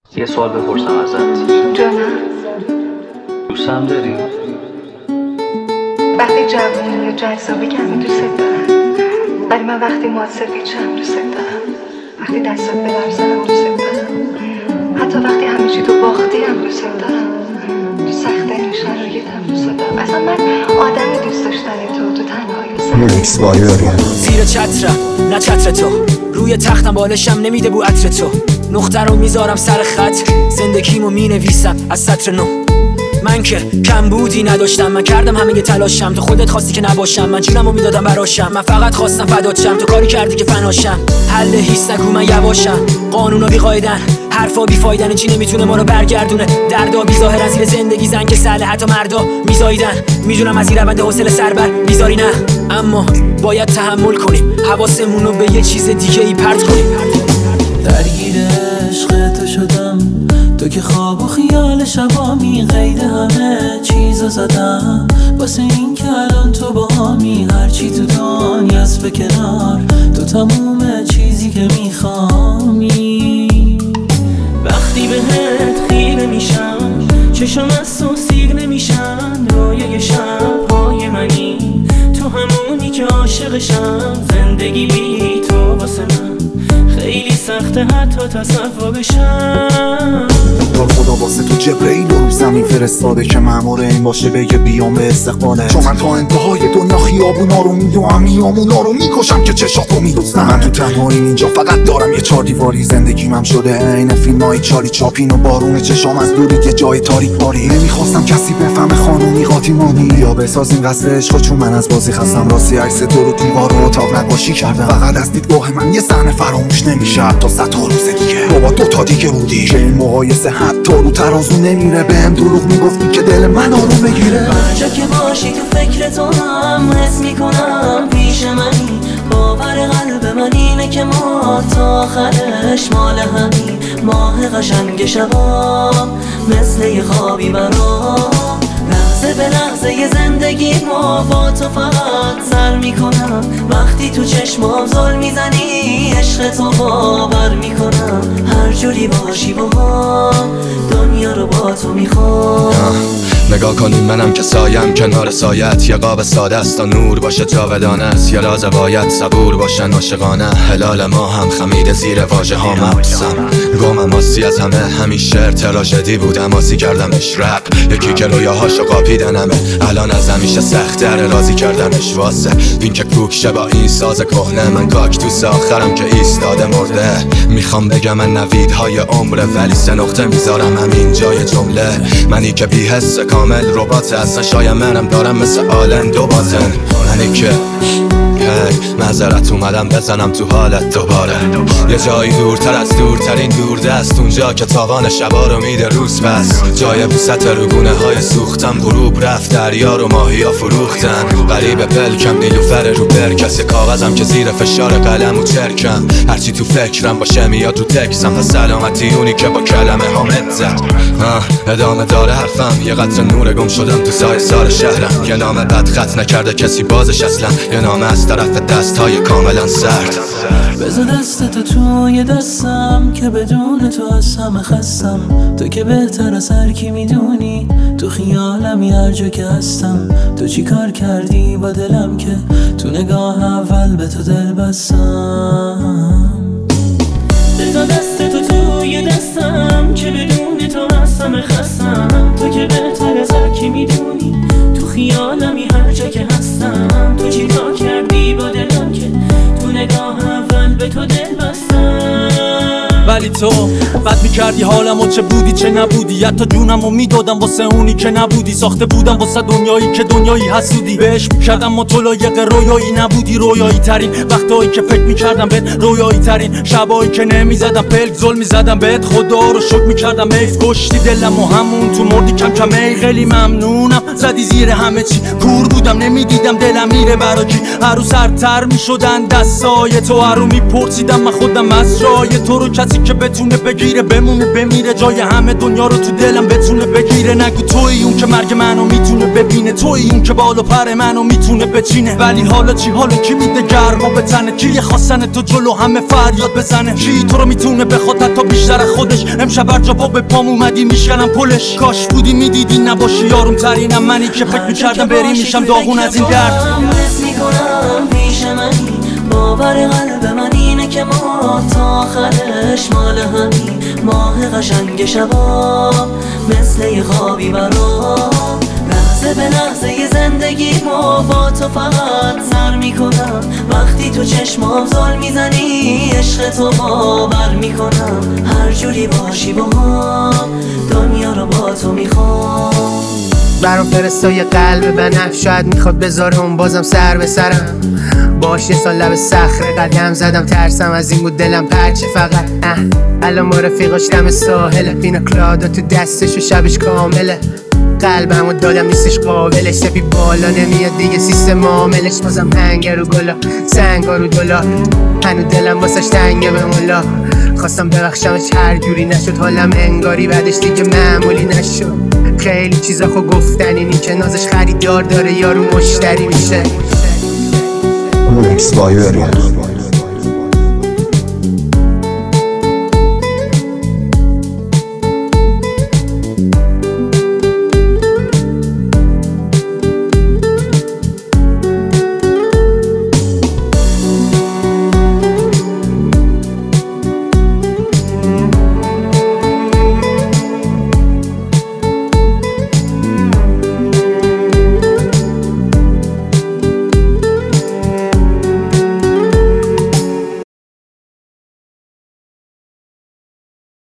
یه سوال بپرسم ازت. جانم. دوستم داری؟ وقتی جوونی یا جذابی که همه دوست دارم، ولی من وقتی موهات سفید شم دوست دارم، وقتی دستات بلرزه دوست دارم، حتی وقتی همه چی تو باختی هم دوست دارم، تو سخت‌ترین شرایط هم دوست دارم. اصلا من آدم دوست داشتن تو تنهایی زیر چترم نه چتر تو، روی تختم بالشم نمیده بو عطر تو، نقطه رو میذارم سر خط، زندگیمو مینویسم از سطر نو. من که کم بودی نداشتم، من کردم همه تلاشم، تو خودت خواستی که نباشم، من جونمو میدادم براشم، من فقط خواستم فدات شم، تو کاری کردی که فناشم. حل هیچ نگو من یواشم، قانونا بی قاعدن، حرفا بی فایدن، چی نمیتونه ما رو برگردونه، دردا بی ظاهرن، زیر زندگی زنگ سهله حتی مردا میزاییدن. میدونم از این روند حوصله سربر میذاری نه، اما باید تحمل کنیم، حواسمون رو به یه چیز دیگه ای پرت کنیم. درگیر عشق تو شدم، تو که خواب و خیال شبامی، قید همه چیزو زدم واسه این که الان تو با همی، هرچی تو دنیاست به کنار، تو تموم چیزی که میخوامی. وقتی بهت خیره میشم، چشم از تو سیر نمیشن، رویای شبهای منی، تو همونی که عاشقشم، زندگی بی تو واسه من خیلی سخته حتی تصورشم. خدا واسه تو جبرئیل رو زمین فرستاده که مأمور این باشه بگه بیام به استقباله، چون من تا انتهای دنیا خیابونا رو میدوام، میامونا رو میکشم که چشاتو میدوستم. من تو تنهایی اینجا فقط دارم یه چار دیواری، زندگیم شده عین فیلمای چالی چاپین و بارون چشام از دوری یه جای تاریک باری. نمیخواستم کسی بفهمه خانومی قاطیمانی، یا بسازیم قصر عشق، چون من از بازی خستم، راستی عکس تو رو دیوار رو اتاق نقاشی کردم، فقط از دیدگاه من یه صحنه فراموش نمیشه تا 100 روز دیگه. بابا 2 تا دیگه بودی که این مقایسه حتی رو ترازو نمیره، بهم دروغ میگفتی که دل من آروم بگیره. هر جا که باشی تو فکر تو هم حس میکنم پیش منی، باور قلب من اینه که ما تا آخرش مال همین، ماه قشنگ شبا مثل یه خوابی برام، لحظه به لحظه یه زندگی ما با تو فقط سر میکنم، وقتی تو چشمام زل میزنی عشق تو باور میکنم، هر جوری باشی با هم دنیا رو با تو میخوام. نگاه کنیم منم که سایم کنار سایت، یه قاب ساده است تا نور باشه جاودانه است، یه راز باید صبور باشن عاشقانه، هلال ما هم خمیده زیر واژه ها مبسم، گمم آسی از همه همیشه تراژدی بودم، آسی کردمش رپ، یکی که رویاهاشو قاپیدنمه، الان از همیشه سخت‌تر راضی کردنش، واسه این که کوک شه با این ساز کهنه، من کاکتوس آخرم که ایستاده مرده، میخوام بگم من نویدهای عمره، ولی 3 نقطه میذارم همین جای جمله، منی که بی حس کامل ربات اصلا شایم منم دارم مثل آلن دو باتن، منی که معذرت اومدم بزنم تو حالت دوباره، یه جایی دورتر از دورترین دوردست، اونجا که تاوان شبا رو میده روز پس، جای بوست رگونه های سوختم، غروب رفت دریا رو ماهیا فروختن، غریب پلکم نیلوفر رو بر، کسی کاغذم که زیر فشار قلم و چرکم، هرچی تو فکرم باشه میاد تو تکسم، و سلامتی اونی که با کلمه هم زد. ادامه داره حرفم، یه قطره نور گم شدم تو سایه سار شهرم، یه نامه بد خط نکرده کسی بازش اصلا، یه نامه از طرف دستهای کاملا سرد. بذار دستتو توی دستم که بدون تو از همه خستم، تو که بهتر از هر کی میدونی، تو خیالمی هر جا که هستم، تو چی کار کردی با دلم که تو نگاه اول به تو دل بستم. بذار دستتو توی دستم که بدون تو از همه خستم، تو که بهتر از هر کی میدونی، تو خیالمی هر جا که هستم، تو چی کار کردی با دلم که تو نگاه اول به تو دل بستم. ولی تو بد میکردی حالمو، چه بودی چه نبودی، حتی جونمو میدادم واسه اونی که نبودی، ساخته بودم واسه دنیایی که دنیایی حسودی، بهش میکردم ما تو لایق رویایی نبودی، رویایی ترین وقتایی که فکر میکردم بهت، رویایی ترین شبایی که نمیزدم پلک زل میزدم بهت، خدا رو شکر میکردم حیف کشتی دلم و همون تو مردی کم کم، ای خیلی ممنونم زدی زیر همه چی، کور بودم نمیدیدم دلم میره برا کی، هر رو سرتر میشدن دستای تو، هر رو میپرسیدم من خودم از جای تو رو، کسی که بتونه بگیره بمونه بمیره جای همه دنیا رو تو دلم بتونه بگیره نگو تویی اون که مرگ منو میتونه ببینه تویی اون که بال و پر منو میتونه بچینه ولی حالا چی حالا کی میده گرما به تنه کی خواستن تو جلو همه فریاد بزنه کی تو رو میتونه بخواد حتی بیشتر خودش امشب هر جا به پام اومدی میشکنم پلش کاش بودی میدیدی نباشی یاروم ترینم منی که فکر میکردم بری میشم داغون از این درد حس میکنم پیش منی باور قلب من اینه که ما تا آخرش مال همین ماه قشنگ شبا مثل یه خوابی برام لحظه به لحظه زندگی ما با تو فقط سر میکنم وقتی تو چشمام زل میزنی عشق تو باور میکنم هر جوری باشی با هم دنیا رو با تو میخوام برام فرستای قلب بنفش شاید میخواد بذارم بازم سر به سرم باش یه سال لب صخره قدم زدم ترسم از این بود دلم پرچه فقط الان با رفیقاش دم ساحله پینا کلادا تو دستش و شبش کامله قلبمو دادم نیستش قابلش سپی بالا نمیاد دیگه سیستم عاملش بازم هنگر رو گلا سنگا رو دلار هنو دلم واسش تنگه به مولا خواستم ببخشمش هر جوری نشد حالم انگاری بعدش دیگه معمولی نشد خیلی چیزا خو گفتنی نی که نازش خریدار داره یارو مشتری میشه Mix by Ariel.